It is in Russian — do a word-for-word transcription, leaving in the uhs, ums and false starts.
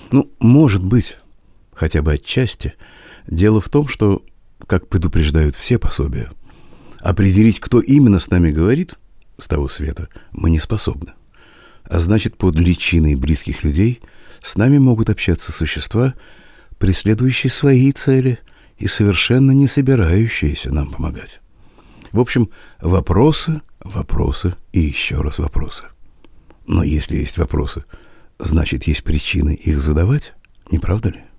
Ну, может быть, хотя бы отчасти. Дело в том, что, как предупреждают все пособия, определить, кто именно с нами говорит с того света, мы не способны. А значит, под личиной близких людей с нами могут общаться существа, преследующие свои цели и совершенно не собирающиеся нам помогать. В общем, вопросы, вопросы и еще раз вопросы. Но если есть вопросы, значит, есть причины их задавать, не правда ли?